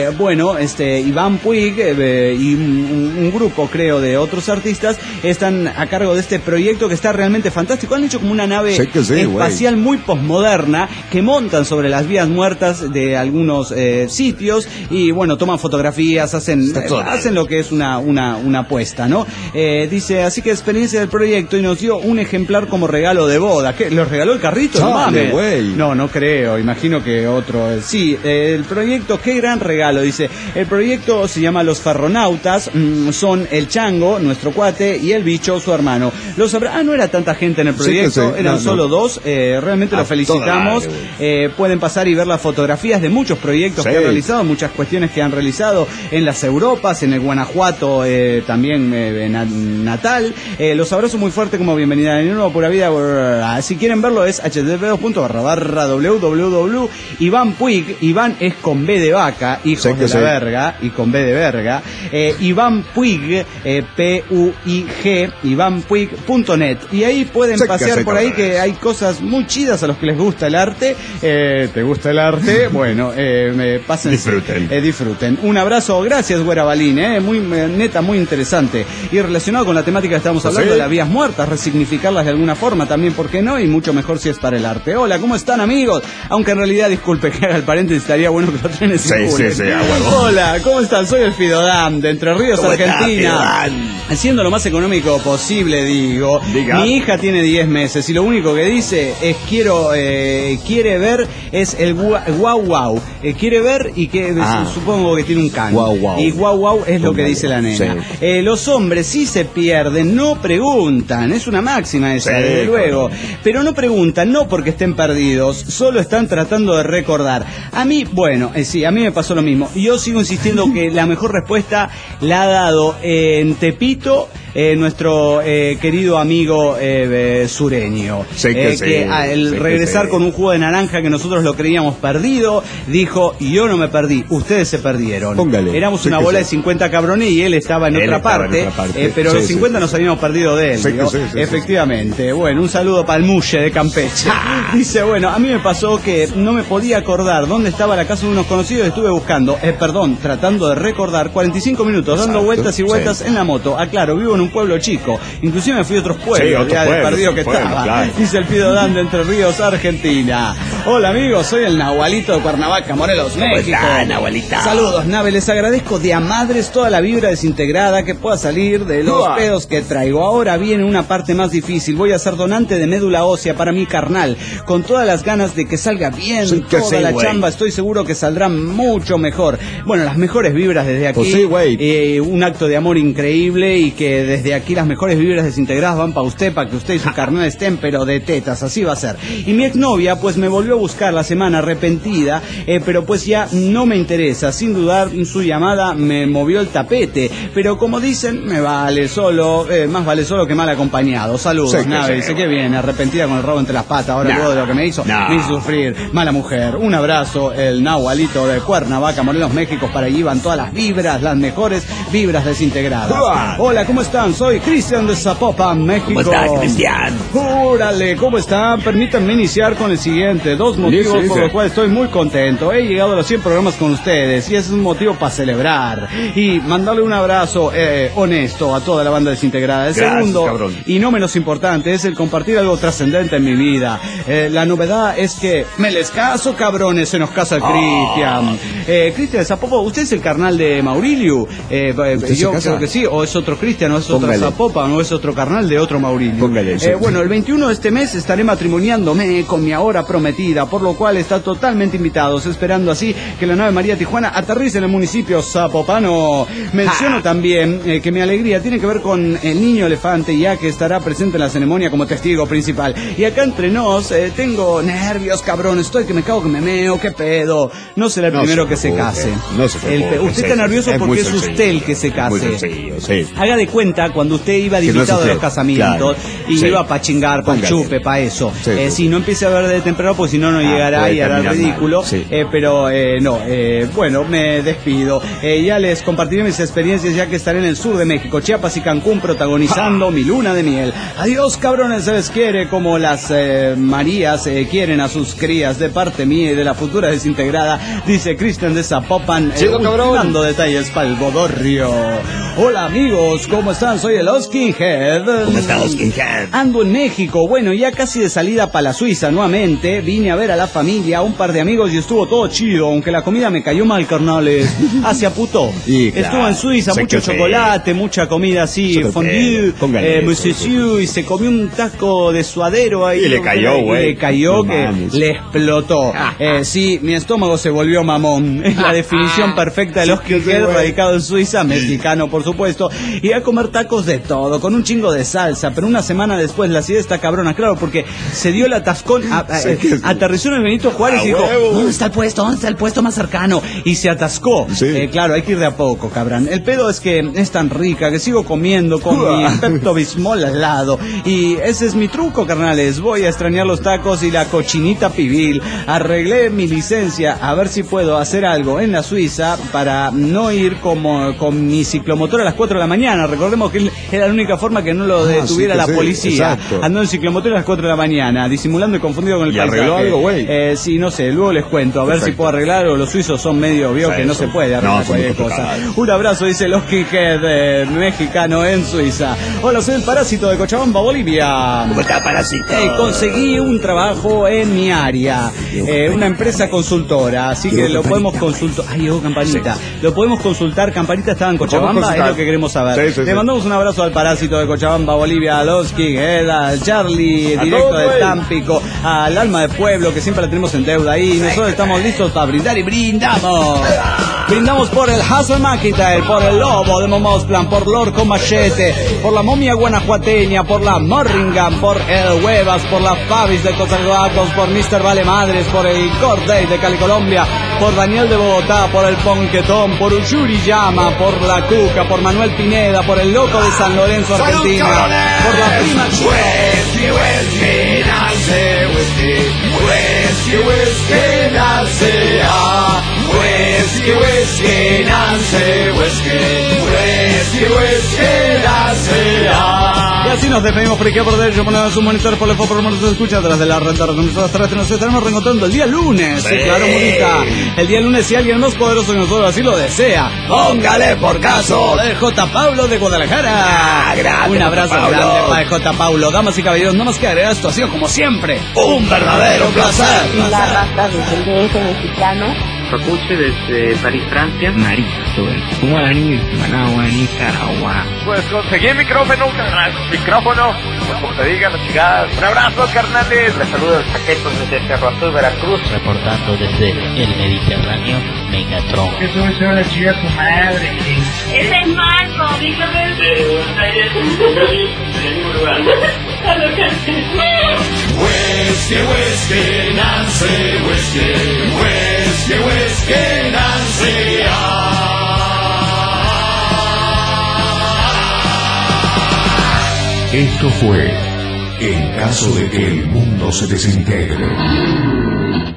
Iván Puig y un grupo, creo, de otros artistas están a cargo de este proyecto que está realmente fantástico. Han hecho como una nave espacial muy posmoderna que montan sobre las vías muertas de algunos sitios y bueno, toman fotografías, hacen lo que es una apuesta, ¿no? Dice, así que experiencia del proyecto y nos dio un ejemplar como regalo de boda. ¿Qué? ¿Los regaló el carrito? No mames. No creo, imagino que otro. Sí, el proyecto, qué gran regalo, dice. El proyecto se llama Los Ferronautas, son el Chango, nuestro cuate, y el Bicho, su hermano. No era tanta gente en el proyecto, eran solo 2, realmente los felicitamos. Pueden pasar y ver las fotografías de muchos proyectos que han realizado, muchas cuestiones que han realizado en las Europas, en el Guanajuato también natal. Los abrazo muy fuerte como bienvenida en Nuevo Pura Vida. Si quieren verlo es http://www. Iván Puig, Iván es con B de vaca, hijos de la verga, y con B de verga. Iván Puig, Puig, ivanpuig.net, y ahí pueden pasear por ahí, que hay cosas muy chidas a los que les gusta el arte. ¿Te gusta el arte? Bueno, pásense, disfruten. Un abrazo, gracias Güera Balín, muy neta, muy interesante, y relacionado con la temática que estamos hablando de las vías muertas, resignificarlas de alguna forma también, ¿por qué no? Y mucho mejor si es para el arte. Hola, ¿cómo están, amigos? Aunque en realidad, disculpe que haga el paréntesis, estaría bueno que los trenes circulen. Hola, ¿cómo están? Soy el Fidodam de Entre Ríos, Argentina. Argentina. Siendo lo más económico posible, digo. Diga. Mi hija tiene 10 meses y lo único que dice es quiere ver, es el guau guau. Quiere ver y que supongo que tiene un can. Guau, guau. Y guau guau es lo que dice la nena. Sí. Los hombres si se pierden, no preguntan. Es una máxima esa, sí, desde luego. Pero no preguntan, no porque estén perdidos, solo están tratando de recordar. A mí, bueno, sí, a mí me pasó lo mismo. Yo sigo insistiendo que la mejor respuesta la ha dado en Tepito nuestro querido amigo sureño. Sí, que al regresar con un jugo de naranja que nosotros lo creíamos perdido, dijo, yo no me perdí, ustedes se perdieron. Póngale. Éramos una bola de 50 cabrones y él estaba en otra parte, pero los 50 nos habíamos perdido de él. Efectivamente. Bueno, un saludo para el Mulle de Campeche. Dice, bueno, a mí me pasó que no me podía acordar dónde estaba la casa de unos conocidos, estuve buscando, tratando de recordar 45 minutos, dando vueltas y vueltas en la moto. Aclaro, vivo en un pueblo chico, inclusive me fui a otros pueblos, ya del perdido que estaba. Claro. Dice el Pido Dan de Entre Ríos, Argentina. Hola amigos, soy el Nahualito de Cuernavaca, Morelos, México. Nahualita. Saludos, Nave, les agradezco de a madres toda la vibra desintegrada que pueda salir de los pedos que traigo. Ahora viene una parte más difícil, voy a ser donante de médula ósea para mi carnal, con todas las ganas de que salga bien, toda la chamba, estoy seguro que saldrá mucho mejor. Bueno, las mejores vibras desde aquí, un acto de amor increíble y que desde aquí las mejores vibras desintegradas van para usted, para que usted y su carnal estén, pero de tetas, así va a ser. Y mi exnovia, pues me volvió a buscar la semana arrepentida, pero pues ya no me interesa, sin dudar su llamada me movió el tapete, pero como dicen, me vale solo, más vale solo que mal acompañado. Saludos, Nave, dice que bien, arrepentida con el rabo entre las patas, ahora luego de lo que me hizo sufrir, mala mujer. Un abrazo, el Nahualito de Cuernavaca, Morelos, México, para allí van todas las vibras, las mejores vibras desintegradas. Hola, ¿cómo están? Soy Cristian de Zapopan, México. ¿Cómo estás, Cristian? ¡Órale! ¿Cómo están? Permítanme iniciar con el siguiente. 2 motivos por los cuales estoy muy contento. He llegado a los 100 programas con ustedes y es un motivo para celebrar. Y mandarle un abrazo honesto a toda la banda desintegrada. El segundo, cabrón, y no menos importante, es el compartir algo trascendente en mi vida. La novedad es que me les caso, cabrones, se nos casa el Cristian. Cristian de Zapopan, ¿usted es el carnal de Maurilio? Yo creo que sí, o es otro Cristian, o es otra Zapopan, o es otro carnal de otro Maurilio. Bueno, el 21 de este mes estaré matrimoniándome con mi ahora prometida, por lo cual está totalmente invitados, esperando así que la nave María Tijuana aterrice en el municipio zapopano. Menciono también que mi alegría tiene que ver con el niño elefante, ya que estará presente en la ceremonia como testigo principal. Y acá entre nos, tengo nervios, cabrón, estoy que me cago, que me meo, qué pedo. No será el primero que se case. Usted está nervioso porque es usted el que se case. Haga de cuenta cuando usted iba de invitado de los casamientos y iba para chingar, para chupe, para eso. Si no empiece a ver de temprano, pues si no, no llegará y hará el ridículo. Bueno, me despido. Ya les compartiré mis experiencias ya que estaré en el sur de México, Chiapas y Cancún, protagonizando mi luna de miel. Adiós, cabrones, se les quiere como las Marías quieren a sus crías, de parte mía y de la futura desintegrada, dice Cristian de Zapopan, dando detalles para el bodorrio. Hola amigos, ¿cómo están? Soy el Skinhead. ¿Cómo está Skinhead? Ando en México, bueno, ya casi de salida para la Suiza nuevamente. Vine a ver a la familia, un par de amigos y estuvo todo chido, aunque la comida me cayó mal, carnales. Hacia puto. Estuvo en Suiza, mucho chocolate, mucha comida así, fondue, y se comió un taco de suadero ahí. Y le cayó, güey. Le cayó le explotó. Sí, mi estómago se volvió mamón. Es la definición perfecta del Skinhead, radicado en Suiza, mexicano por supuesto, y a comer tacos de todo, con un chingo de salsa, pero una semana después la acidez está cabrona, claro, porque se dio el atascón, aterrizó en el Benito Juárez y dijo, ¿dónde está el puesto? ¿Dónde está el puesto más cercano? Y se atascó. Claro, hay que ir de a poco, cabrón. El pedo es que es tan rica que sigo comiendo con mi Pepto Bismol al lado, y ese es mi truco, carnales. Voy a extrañar los tacos y la cochinita pibil. Arreglé mi licencia a ver si puedo hacer algo en la Suiza para no ir como con mi ciclomotor a las 4 de la mañana. Recordemos sabíamos que era la única forma que no lo detuviera la policía. Andó en ciclomotor a las 4 de la mañana, disimulando y confundido con el paisaje. ¿Arregló algo, güey? Sí, no sé, luego les cuento, a ver si puedo arreglar, o los suizos son medio, vio que no se puede arreglar cualquier cosa. Un abrazo, dice los Skinhead, mexicano en Suiza. Hola, soy el Parásito de Cochabamba, Bolivia. ¿Cómo está, Parásito? Conseguí un trabajo en mi área, una empresa consultora, así que lo podemos consultar. Ay, campanita. Lo podemos consultar. Campanita estaba en Cochabamba, es lo que queremos saber. Le mandamos un abrazo al Parásito de Cochabamba, Bolivia, a los Skinhead, al Charlie, directo de Tampico, al Alma de Pueblo, que siempre la tenemos en deuda ahí. Nosotros estamos listos para brindar y brindamos. Brindamos por el Hazel McIntyre, por el Lobo de Momosplan, por Lord con Machete, por la Momia Guanajuateña, por la Morringham, por el Huevas, por la Fabis de Cosalgatos, por Mr. Vale Madres, por el Corday de Cali Colombia, por Daniel de Bogotá, por el Ponquetón, por Ushuri Llama, por la Cuca, por Manuel Pineda, por el Loco de San Lorenzo, Argentina, por la Prima Chico. Y así nos despedimos por aquí por derecho, ponemos un monitor por el foco, por nos escucha atrás de la red de nosotros terrestres. Nos estaremos reencontrando el día lunes. Sí, claro, Murita. El día lunes, si alguien más poderoso que nosotros así lo desea, póngale por caso de J. Paulo de Guadalajara. Un abrazo grande para J. Paulo. Damas y caballeros, no más que agregar, esto ha sido como siempre un verdadero placer. La raza desde el DF mexicano. Papuche desde París, Francia. Marito, Guaraní, Managua, Nicaragua. Pues conseguí micrófono, como te digan las chigadas. Un abrazo, carnales. Les saludo el Paquetos desde Cerro Azul, Veracruz. Reportando desde el Mediterráneo, Megatron. Eso es una chica tu madre. Ese es Marco, dígame. De Buenos Aires, del mismo lugar. Whiskey, Nancy, whiskey, Nancy. Esto fue En caso de que el mundo se desintegre.